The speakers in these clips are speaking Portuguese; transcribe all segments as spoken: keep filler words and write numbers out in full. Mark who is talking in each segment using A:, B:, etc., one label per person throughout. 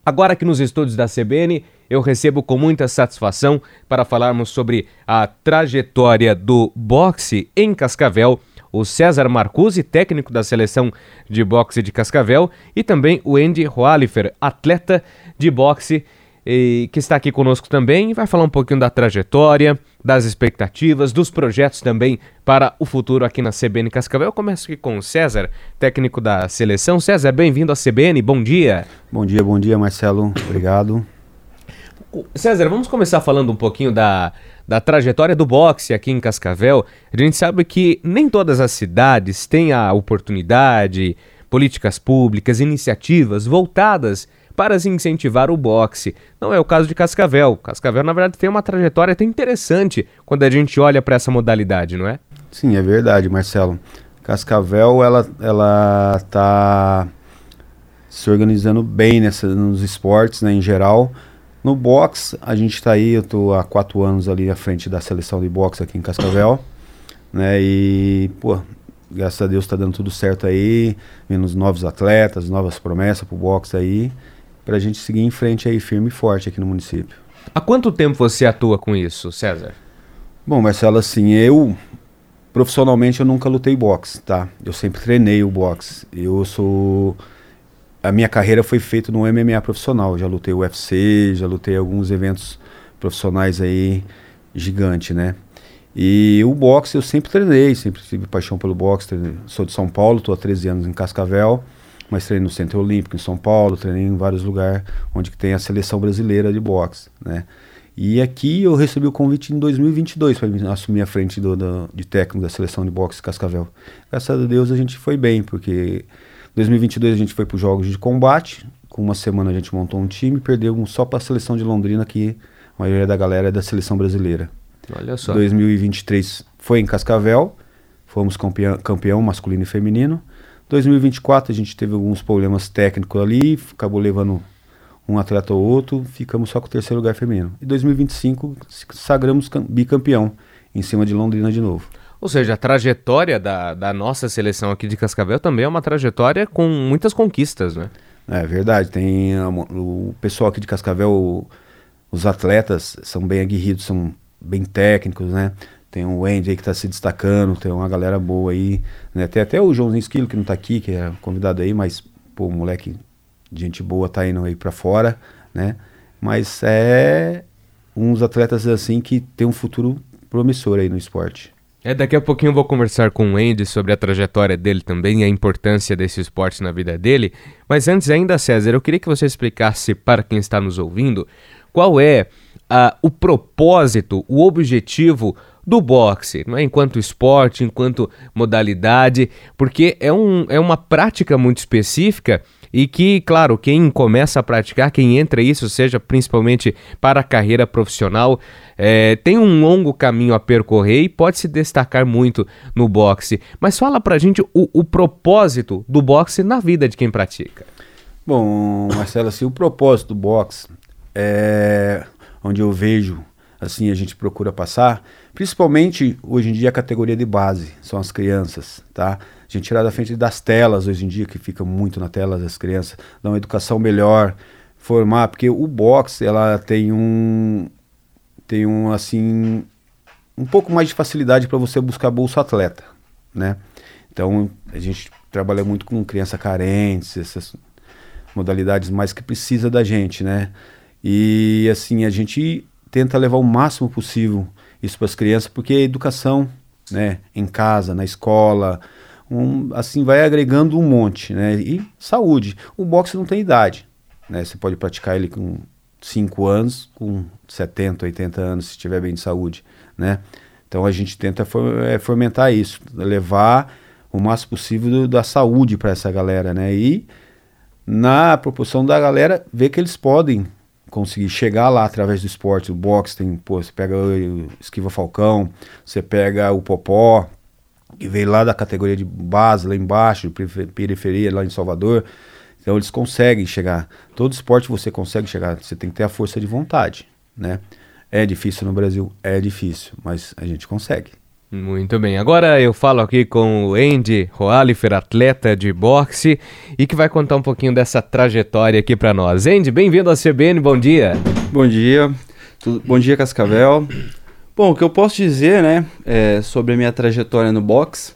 A: Agora aqui nos estúdios da C B N, eu recebo com muita satisfação para falarmos sobre a trajetória do boxe em Cascavel, o César Marcuzzi, técnico da seleção de boxe de Cascavel, e também o Andy Roalifer, atleta de boxe, e, que está aqui conosco também e vai falar um pouquinho da trajetória, das expectativas, dos projetos também para o futuro aqui na C B N Cascavel. Eu começo aqui com o César, técnico da seleção. César, bem-vindo à C B N, bom dia.
B: Bom dia, bom dia, Marcelo, obrigado.
A: César, vamos começar falando um pouquinho da, da trajetória do boxe aqui em Cascavel. A gente sabe que nem todas as cidades têm a oportunidade, políticas públicas, iniciativas voltadas para se incentivar o boxe. Não é o caso de Cascavel. Cascavel, na verdade, tem uma trajetória até interessante quando a gente olha para essa modalidade, não é?
B: Sim, é verdade, Marcelo. Cascavel, ela ela tá se organizando bem nessa, nos esportes, né, em geral. No boxe, a gente está aí, eu estou há quatro anos ali à frente da seleção de boxe aqui em Cascavel, né, e, pô, graças a Deus está dando tudo certo aí, vendo novos atletas, novas promessas pro boxe aí, pra gente seguir em frente aí, firme e forte aqui no município.
A: Há quanto tempo você atua com isso, César?
B: Bom, Marcelo, assim, eu, profissionalmente, eu nunca lutei boxe, tá? Eu sempre treinei o boxe. Eu sou... A minha carreira foi feita no M M A profissional. Eu já lutei U F C, já lutei alguns eventos profissionais aí, gigante, né? E o boxe eu sempre treinei, sempre tive paixão pelo boxe. Treinei. Sou de São Paulo, estou há treze anos em Cascavel, mas treinei no Centro Olímpico em São Paulo, treinei em vários lugares onde que tem a seleção brasileira de boxe, né? E aqui eu recebi o convite em dois mil e vinte e dois para assumir a frente do, do, de técnico da seleção de boxe de Cascavel. Graças a Deus a gente foi bem, porque em dois mil e vinte e dois a gente foi para os Jogos de Combate, com uma semana a gente montou um time e perdeu um só para a seleção de Londrina, que a maioria da galera é da seleção brasileira.
A: Olha só.
B: dois mil e vinte e três foi em Cascavel, fomos campeão, campeão masculino e feminino. dois mil e vinte e quatro a gente teve alguns problemas técnicos ali, acabou levando um atleta ou outro, ficamos só com o terceiro lugar feminino. E dois mil e vinte e cinco sagramos bicampeão, em cima de Londrina de novo.
A: Ou seja, a trajetória da, da nossa seleção aqui de Cascavel também é uma trajetória com muitas conquistas, né?
B: É verdade, tem a, o pessoal aqui de Cascavel, os atletas são bem aguerridos, são bem técnicos, né? Tem o Andy aí que está se destacando, tem uma galera boa aí, né? Tem até o Joãozinho Esquilo que não está aqui, que é convidado aí, mas, pô, moleque, gente boa tá indo aí para fora, né? Mas é uns atletas assim que tem um futuro promissor aí no esporte.
A: É, daqui a pouquinho eu vou conversar com o Andy sobre a trajetória dele também e a importância desse esporte na vida dele. Mas antes ainda, César, eu queria que você explicasse para quem está nos ouvindo qual é uh, o propósito, o objetivo do boxe, não é? Enquanto esporte, enquanto modalidade, porque é, um, é uma prática muito específica e que, claro, quem começa a praticar, quem entra isso, seja principalmente para a carreira profissional, é, tem um longo caminho a percorrer e pode se destacar muito no boxe. Mas fala pra gente o, o propósito do boxe na vida de quem pratica.
B: Bom, Marcelo, assim, o propósito do boxe é onde eu vejo, assim, a gente procura passar, principalmente hoje em dia a categoria de base, são as crianças, tá? A gente tirar da frente das telas hoje em dia, que fica muito na tela das crianças, dar uma educação melhor, formar, porque o boxe, ela tem um, tem um, assim, um pouco mais de facilidade para você buscar bolsa atleta, né? Então, a gente trabalha muito com criança carentes, essas modalidades mais que precisa da gente, né? E, assim, a gente tenta levar o máximo possível isso para as crianças, porque a educação, né, em casa, na escola, um, assim, vai agregando um monte, né? E saúde. O boxe não tem idade, né? Você pode praticar ele com cinco anos, com setenta, oitenta anos, se estiver bem de saúde, né? Então a gente tenta for, é, fomentar isso, levar o máximo possível do, da saúde para essa galera, né? E na proporção da galera, ver que eles podem conseguir chegar lá através do esporte. O boxe tem, pô, você pega o Esquiva Falcão, você pega o Popó, que veio lá da categoria de base, lá embaixo, de periferia, lá em Salvador. Então eles conseguem chegar. Todo esporte você consegue chegar, você tem que ter a força de vontade, né? É difícil no Brasil? É difícil, mas a gente consegue.
A: Muito bem, agora eu falo aqui com o Andy Roalifer, atleta de boxe, e que vai contar um pouquinho dessa trajetória aqui para nós. Andy, bem-vindo ao C B N, bom dia.
C: Bom dia, tudo, bom dia Cascavel. Bom, o que eu posso dizer, né, é, sobre a minha trajetória no boxe,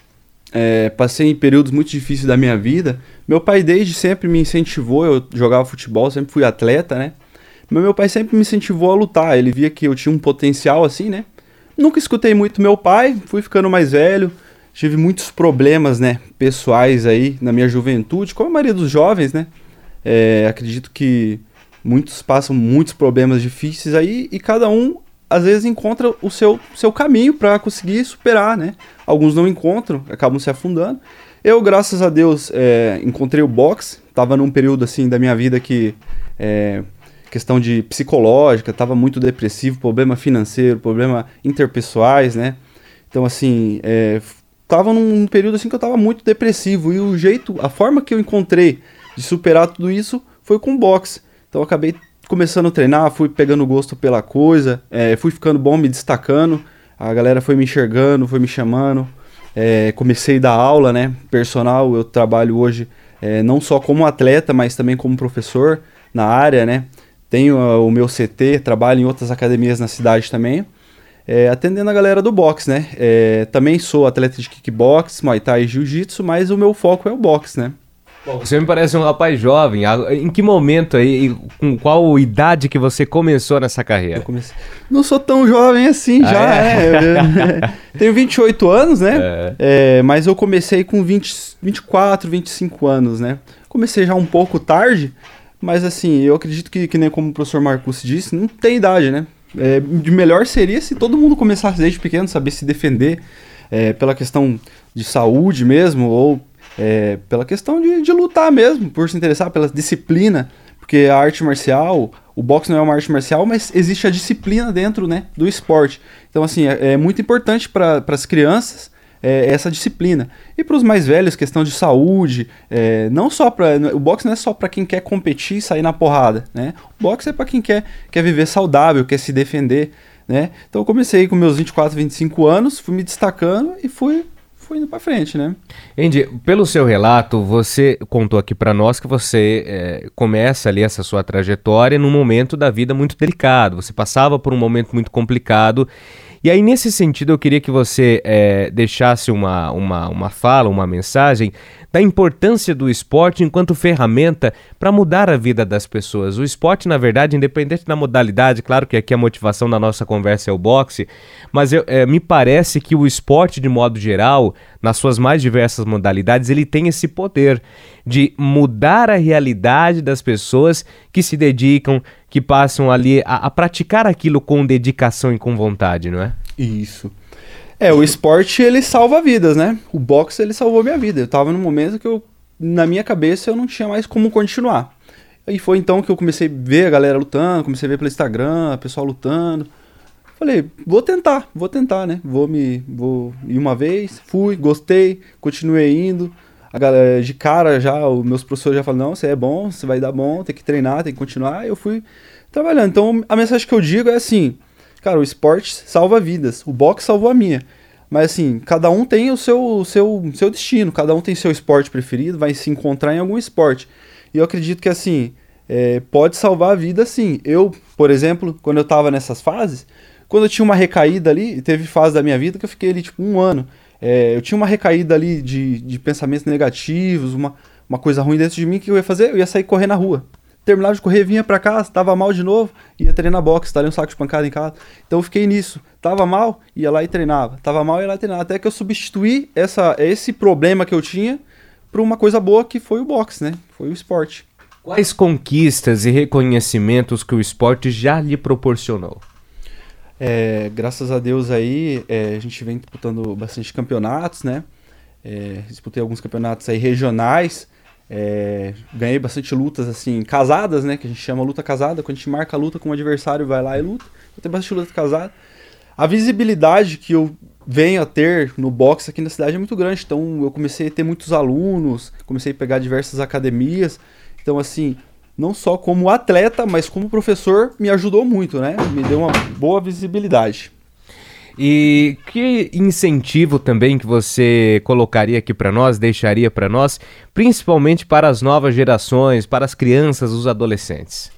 C: é, passei em períodos muito difíceis da minha vida. Meu pai desde sempre me incentivou, eu jogava futebol, sempre fui atleta, né, mas meu pai sempre me incentivou a lutar, ele via que eu tinha um potencial assim, né. Nunca escutei muito meu pai, fui ficando mais velho, tive muitos problemas, né, pessoais aí na minha juventude, como a maioria dos jovens, né. É, acredito que muitos passam muitos problemas difíceis aí e cada um, às vezes, encontra o seu, seu caminho para conseguir superar, né. Alguns não encontram, acabam se afundando. Eu, graças a Deus, é, encontrei o boxe, estava num período, assim, da minha vida que... É, questão de psicológica, estava muito depressivo, problema financeiro, problema interpessoais, né? Então, assim, é, tava num período assim que eu estava muito depressivo e o jeito, a forma que eu encontrei de superar tudo isso foi com boxe. Então, eu acabei começando a treinar, fui pegando gosto pela coisa, é, fui ficando bom, me destacando, a galera foi me enxergando, foi me chamando, é, comecei a dar aula, né? Personal, eu trabalho hoje é, não só como atleta, mas também como professor na área, né? Tenho uh, o meu C T, trabalho em outras academias na cidade também, é, atendendo a galera do boxe, né? É, também sou atleta de kickbox, muay thai e jiu-jitsu, mas o meu foco é o boxe, né?
A: Bom, você me parece um rapaz jovem. Em que momento aí, com qual idade que você começou nessa carreira?
C: Eu comecei... Não sou tão jovem assim, ah, já é. é. Tenho vinte e oito anos, né? É. É, mas eu comecei com vinte, vinte e quatro, vinte e cinco anos, né? Comecei já um pouco tarde. Mas assim, eu acredito que, que nem como o professor Marcus disse, não tem idade, né? É, de melhor seria se todo mundo começasse desde pequeno, saber se defender é, pela questão de saúde mesmo, ou é, pela questão de, de lutar mesmo, por se interessar pela disciplina, porque a arte marcial, o boxe não é uma arte marcial, mas existe a disciplina dentro, né, do esporte. Então assim, é, é muito importante para as crianças É, essa disciplina. E para os mais velhos, questão de saúde, é, não só para o boxe não é só para quem quer competir e sair na porrada, né? O boxe é para quem quer, quer viver saudável, quer se defender, né? Então eu comecei com meus vinte e quatro, vinte e cinco anos, fui me destacando e fui, fui indo para frente, né?
A: Andy, pelo seu relato, você contou aqui para nós que você é, começa ali essa sua trajetória num momento da vida muito delicado, você passava por um momento muito complicado. E aí, nesse sentido, eu queria que você é, deixasse uma, uma, uma fala, uma mensagem da importância do esporte enquanto ferramenta para mudar a vida das pessoas. O esporte, na verdade, independente da modalidade, claro que aqui a motivação da nossa conversa é o boxe, mas eu, é, me parece que o esporte, de modo geral, nas suas mais diversas modalidades, ele tem esse poder de mudar a realidade das pessoas que se dedicam, que passam ali a, a praticar aquilo com dedicação e com vontade, não é?
C: Isso. É, o esporte, ele salva vidas, né? O boxe, ele salvou minha vida. Eu tava num momento que eu, na minha cabeça, eu não tinha mais como continuar. E foi então que eu comecei a ver a galera lutando, comecei a ver pelo Instagram, o pessoal lutando. Falei, vou tentar, vou tentar, né? Vou me, vou ir uma vez, fui, gostei, continuei indo. A galera, de cara já, os meus professores já falaram, não, você é bom, você vai dar bom, tem que treinar, tem que continuar. Eu fui trabalhando. Então, a mensagem que eu digo é assim, cara, o esporte salva vidas, o boxe salvou a minha. Mas assim, cada um tem o seu, o seu, seu destino, cada um tem seu esporte preferido, vai se encontrar em algum esporte. E eu acredito que assim, é, pode salvar a vida sim. Eu, por exemplo, quando eu tava nessas fases, quando eu tinha uma recaída ali, teve fase da minha vida que eu fiquei ali tipo um ano. É, eu tinha uma recaída ali de, de pensamentos negativos, uma, uma coisa ruim dentro de mim, que eu ia fazer? Eu ia sair correr na rua. Terminava de correr, vinha pra casa, tava mal de novo, ia treinar boxe, estaria um saco de pancada em casa. Então eu fiquei nisso. Tava mal, ia lá e treinava. Tava mal, ia lá e treinava. Até que eu substituí essa, esse problema que eu tinha por uma coisa boa que foi o boxe, né? Foi o esporte.
A: Quais conquistas e reconhecimentos que o esporte já lhe proporcionou?
C: É, graças a Deus aí, é, a gente vem disputando bastante campeonatos, né? É, disputei alguns campeonatos aí regionais, é, ganhei bastante lutas assim, casadas, né? Que a gente chama luta casada, quando a gente marca a luta com o adversário, vai lá e luta. Eu tenho bastante luta casada. A visibilidade que eu venho a ter no boxe aqui na cidade é muito grande, então eu comecei a ter muitos alunos, comecei a pegar diversas academias, então assim... não só como atleta, mas como professor, me ajudou muito, né? Me deu uma boa visibilidade.
A: E que incentivo também que você colocaria aqui para nós, deixaria para nós, principalmente para as novas gerações, para as crianças, os adolescentes?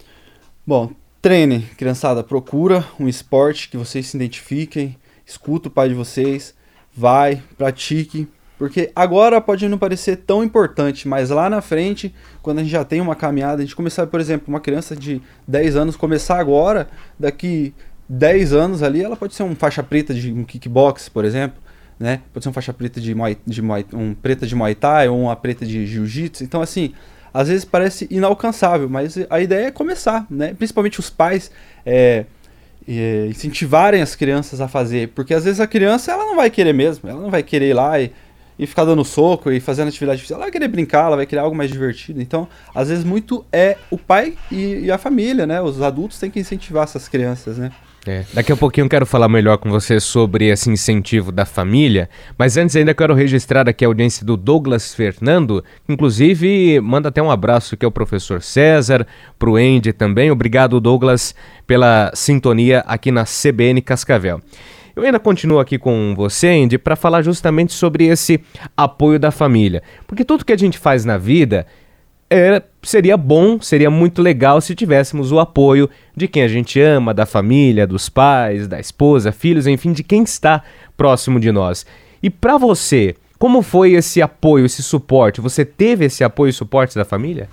C: Bom, treine, criançada, procura um esporte que vocês se identifiquem, escuta o pai de vocês, vai, pratique, porque agora pode não parecer tão importante, mas lá na frente, quando a gente já tem uma caminhada, a gente começar, por exemplo, uma criança de dez anos começar agora, daqui dez anos ali, ela pode ser um faixa preta de um kickbox, por exemplo, né? Pode ser um faixa preta de Muay, de Muay, um preta de Muay Thai ou uma preta de Jiu-Jitsu. Então, assim, às vezes parece inalcançável, mas a ideia é começar, né? Principalmente os pais é, é, incentivarem as crianças a fazer, porque às vezes a criança ela não vai querer mesmo, ela não vai querer ir lá e, e ficar dando soco e fazendo atividade física, ela vai querer brincar, ela vai querer algo mais divertido. Então, às vezes muito é o pai e, e a família, né? Os adultos têm que incentivar essas crianças, né?
A: É, daqui a pouquinho eu quero falar melhor com você sobre esse incentivo da família, mas antes ainda quero registrar aqui a audiência do Douglas Fernando, que inclusive manda até um abraço aqui ao professor César, pro Andy também. Obrigado, Douglas, pela sintonia aqui na C B N Cascavel. Eu ainda continuo aqui com você, Andy, para falar justamente sobre esse apoio da família, porque tudo que a gente faz na vida É, seria bom, seria muito legal se tivéssemos o apoio de quem a gente ama, da família, dos pais, da esposa, filhos, enfim, de quem está próximo de nós. E para você, como foi esse apoio, esse suporte? Você teve esse apoio e suporte da família?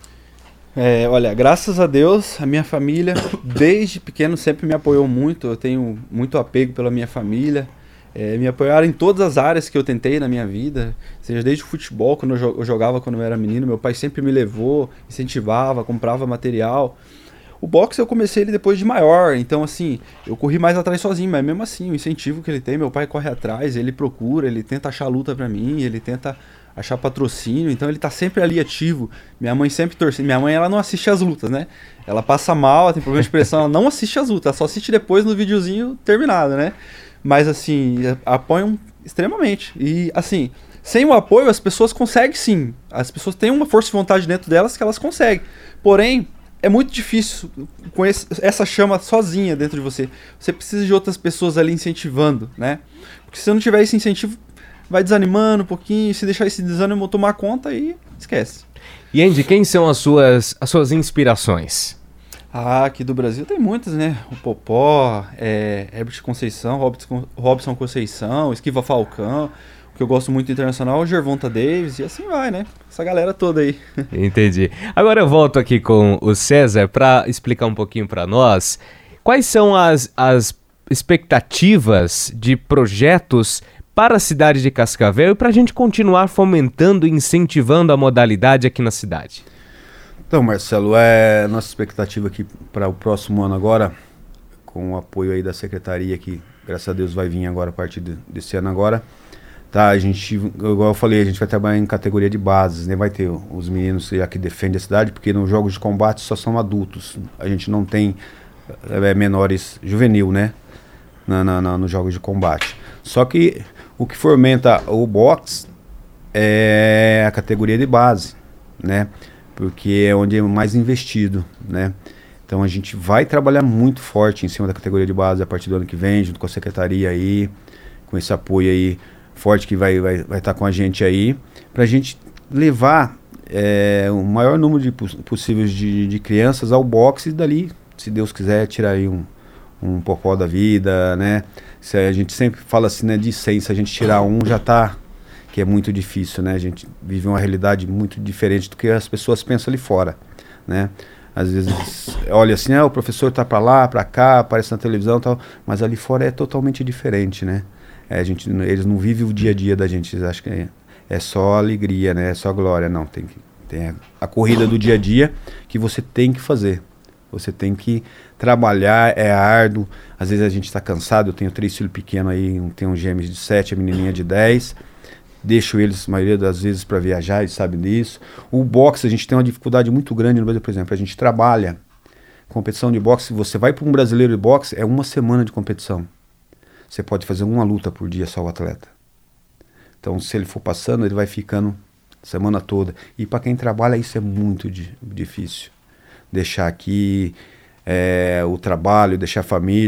C: É, olha, graças a Deus, a minha família, desde pequeno, sempre me apoiou muito. Eu tenho muito apego pela minha família. É, me apoiaram em todas as áreas que eu tentei na minha vida, seja desde o futebol, quando eu, eu jogava quando eu era menino, meu pai sempre me levou, incentivava, comprava material. O boxe eu comecei ele depois de maior, então assim, eu corri mais atrás sozinho, mas mesmo assim, o incentivo que ele tem, meu pai corre atrás, ele procura, ele tenta achar luta pra mim, ele tenta achar patrocínio, então ele tá sempre ali ativo. Minha mãe sempre torce, minha mãe ela não assiste as lutas, né? Ela passa mal, ela tem problema de pressão, ela não assiste as lutas, ela só assiste depois no videozinho terminado, né? Mas assim, apoiam extremamente. E assim, sem o apoio as pessoas conseguem sim. As pessoas têm uma força de vontade dentro delas que elas conseguem. Porém, é muito difícil com esse, essa chama sozinha dentro de você. Você precisa de outras pessoas ali incentivando, né? Porque se não tiver esse incentivo, vai desanimando um pouquinho. Se deixar esse desânimo tomar conta, aí esquece.
A: E Andy, quem são as suas, as suas inspirações?
C: Ah, aqui do Brasil tem muitas, né? O Popó, é, Herbert Conceição, Robson, Robson Conceição, Esquiva Falcão. O que eu gosto muito internacional é o Gervonta Davis, e assim vai, né? Essa galera toda aí.
A: Entendi. Agora eu volto aqui com o César para explicar um pouquinho para nós quais são as, as expectativas de projetos para a cidade de Cascavel e para a gente continuar fomentando e incentivando a modalidade aqui na cidade.
B: Então, Marcelo, é nossa expectativa aqui para o próximo ano agora, com o apoio aí da secretaria que, graças a Deus, vai vir agora a partir de, desse ano agora. Tá, a gente, igual eu falei, a gente vai trabalhar em categoria de bases, né? Vai ter os meninos já que defendem a cidade, porque nos jogos de combate só são adultos. A gente não tem é, menores juvenil, né? Na, na, na, nos jogos de combate. Só que o que fomenta o boxe é a categoria de base, né? Porque é onde é mais investido, né? Então a gente vai trabalhar muito forte em cima da categoria de base a partir do ano que vem, junto com a secretaria aí, com esse apoio aí forte que vai vai vai estar com a gente aí, para a gente levar é, o maior número de possíveis de, de crianças ao boxe e dali, se Deus quiser, tirar aí um, um popó da vida, né? Se a gente sempre fala assim, né, de cem, se a gente tirar um já tá, que é muito difícil, né? A gente vive uma realidade muito diferente do que as pessoas pensam ali fora, né? Às vezes olha assim, ah, o professor tá para lá, para cá, aparece na televisão e tal, mas ali fora é totalmente diferente, né? É, a gente, eles não vivem o dia a dia da gente, eles acham que é, é só alegria, né? É só glória, não, tem que tem a, a corrida do dia a dia que você tem que fazer. Você tem que trabalhar, é árduo, às vezes a gente está cansado, eu tenho três filhos pequenos aí, um, tenho um gêmeos de sete, a menininha de dez, deixo eles, a maioria das vezes, para viajar, eles sabem disso. O boxe, a gente tem uma dificuldade muito grande no Brasil, por exemplo, a gente trabalha, competição de boxe, você vai para um brasileiro de boxe, é uma semana de competição. Você pode fazer uma luta por dia só o atleta. Então, se ele for passando, ele vai ficando a semana toda. E para quem trabalha, isso é muito di- difícil. Deixar aqui é, o trabalho, deixar a família.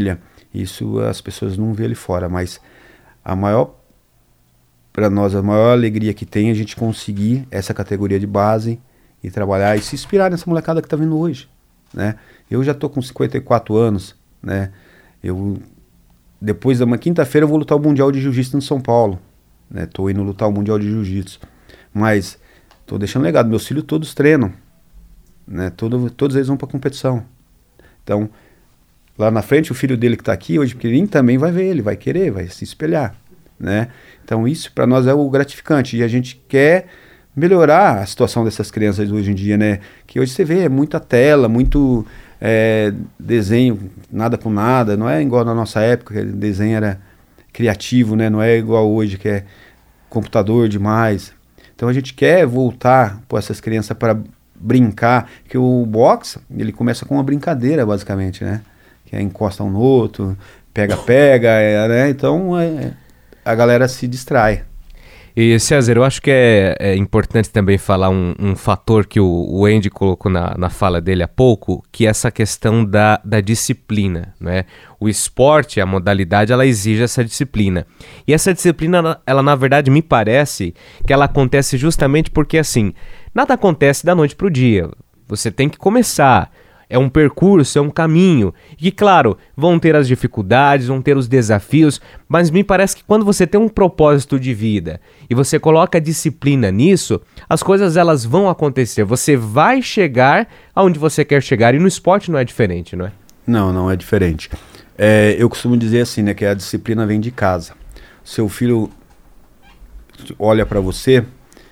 B: Isso as pessoas não vê ali fora, mas a maior, para nós, a maior alegria que tem é a gente conseguir essa categoria de base e trabalhar e se inspirar nessa molecada que está vindo hoje, né? Eu já tô com cinquenta e quatro anos, né? Eu, depois da uma quinta-feira eu vou lutar o Mundial de Jiu-Jitsu em São Paulo, né? Tô indo lutar o Mundial de Jiu-Jitsu, mas tô deixando legado, meus filhos todos treinam, né? Todo, todos eles vão para competição. Então, lá na frente, o filho dele que está aqui hoje pequenininho também vai ver ele, vai querer, vai se espelhar, né? Então isso para nós é o gratificante e a gente quer melhorar a situação dessas crianças hoje em dia, né? Que hoje você vê é muita tela, muito é, desenho, nada com nada, não é igual na nossa época, que o desenho era criativo, né? Não é igual hoje que é computador demais. Então a gente quer voltar para essas crianças para brincar, que o boxe, ele começa com uma brincadeira basicamente, né? Que é encosta um no outro, pega-pega, é, né? Então é, a galera se distrai.
A: E César, eu acho que é, é importante também falar um, um fator que o, o Andy colocou na, na fala dele há pouco, que é essa questão da, da disciplina, né? O esporte, a modalidade, ela exige essa disciplina. E essa disciplina, ela, ela na verdade me parece que ela acontece justamente porque assim, nada acontece da noite para o dia. Você tem que começar. É um percurso, é um caminho. E claro, vão ter as dificuldades, vão ter os desafios, mas me parece que quando você tem um propósito de vida e você coloca disciplina nisso, as coisas elas vão acontecer. Você vai chegar aonde você quer chegar e no esporte não é diferente, não é?
B: Não, não é diferente. É, eu costumo dizer assim, né, que a disciplina vem de casa. Seu filho olha para você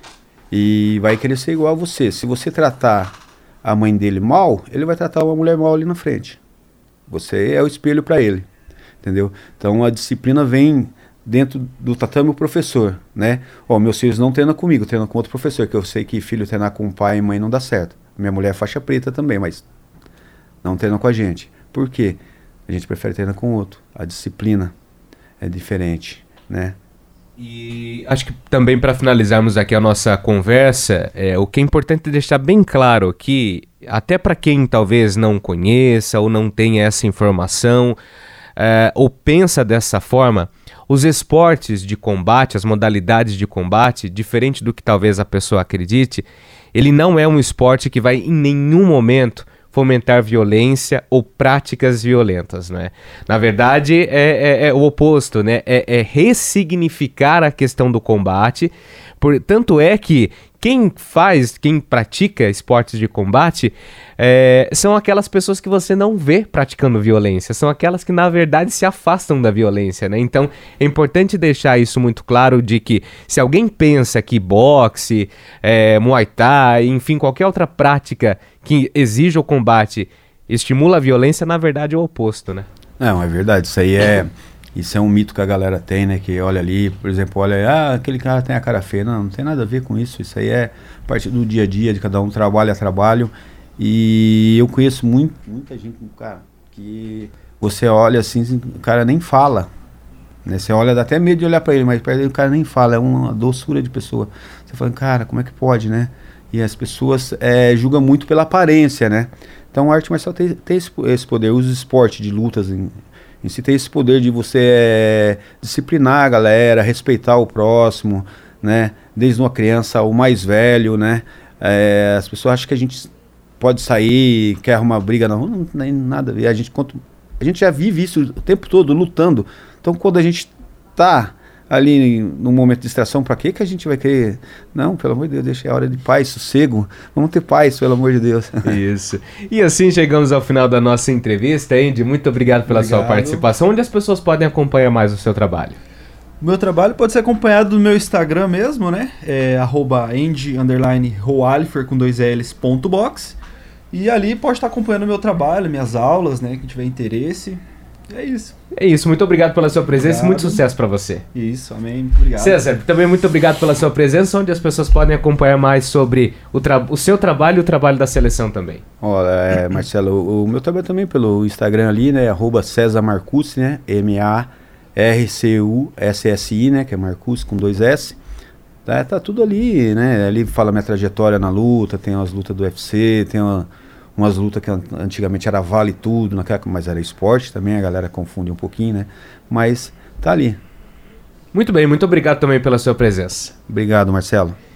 B: e vai querer ser igual a você. Se você tratar a mãe dele mal, ele vai tratar uma mulher mal ali na frente. Você é o espelho para ele, entendeu? Então a disciplina vem dentro do tatame o professor, né? Ó, meus filhos não treinam comigo, treinam com outro professor, que eu sei que filho treinar com pai e mãe não dá certo. Minha mulher é faixa preta também, mas não treina com a gente. Por quê? A gente prefere treinar com outro. A disciplina é diferente, né?
A: E acho que também para finalizarmos aqui a nossa conversa, é, o que é importante deixar bem claro que, até para quem talvez não conheça ou não tenha essa informação, é, ou pensa dessa forma, os esportes de combate, as modalidades de combate, diferente do que talvez a pessoa acredite, ele não é um esporte que vai em nenhum momento fomentar violência ou práticas violentas, né? Na verdade, é, é, é o oposto, né? É, é ressignificar a questão do combate. Por, tanto é que quem faz, quem pratica esportes de combate é, são aquelas pessoas que você não vê praticando violência, são aquelas que na verdade se afastam da violência, né? Então é importante deixar isso muito claro de que se alguém pensa que boxe, é, muay thai, enfim, qualquer outra prática que exija o combate estimula a violência, na verdade é o oposto, né?
B: Não, é verdade, isso aí é... Isso é um mito que a galera tem, né? Que olha ali, por exemplo, olha, ah, aquele cara tem a cara feia. Não, não tem nada a ver com isso. Isso aí é parte do dia a dia, de cada um trabalho a trabalho. E eu conheço muito, muita gente, cara, que você olha assim, o cara nem fala. Né? Você olha, dá até medo de olhar pra ele, mas pra ele o cara nem fala. É uma doçura de pessoa. Você fala, cara, como é que pode, né? E as pessoas é, julgam muito pela aparência, né? Então a arte marcial tem, tem esse, esse poder. Os esportes de lutas em... em si tem esse poder de você é, disciplinar a galera, respeitar o próximo, né? Desde uma criança ao mais velho, né? É, as pessoas acham que a gente pode sair, quer arrumar briga, não, não tem nada a ver. A gente, a gente já vive isso o tempo todo, lutando. Então, quando a gente tá ali num momento de distração, pra que que a gente vai querer? Não, pelo amor de Deus, deixa a hora de paz, sossego. Vamos ter paz, pelo amor de Deus.
A: Isso. E assim chegamos ao final da nossa entrevista, Andy. Muito obrigado pela obrigado. sua participação. Onde as pessoas podem acompanhar mais o seu trabalho?
C: O meu trabalho pode ser acompanhado no meu Instagram mesmo, né? É arroba Andy underline Roalifer com dois L's ponto box. E ali pode estar acompanhando o meu trabalho, minhas aulas, né? Quem tiver interesse. É isso.
A: É isso, muito obrigado pela sua presença e muito sucesso para você.
C: Isso, amém, muito obrigado.
A: César, também muito obrigado pela sua presença, onde as pessoas podem acompanhar mais sobre o, tra- o seu trabalho e o trabalho da seleção também.
B: Olha, é, Marcelo, o, o meu trabalho também pelo Instagram ali, né, arroba César Marcussi, né, M A R C U S S I, né, que é Marcussi com dois S. Tá, tá tudo ali, né, ali fala minha trajetória na luta, tem as lutas do U F C, tem uma, umas lutas que antigamente era vale tudo, naquela, mas era esporte também, a galera confunde um pouquinho, né? Mas tá ali.
A: Muito bem, muito obrigado também pela sua presença.
B: Obrigado, Marcelo.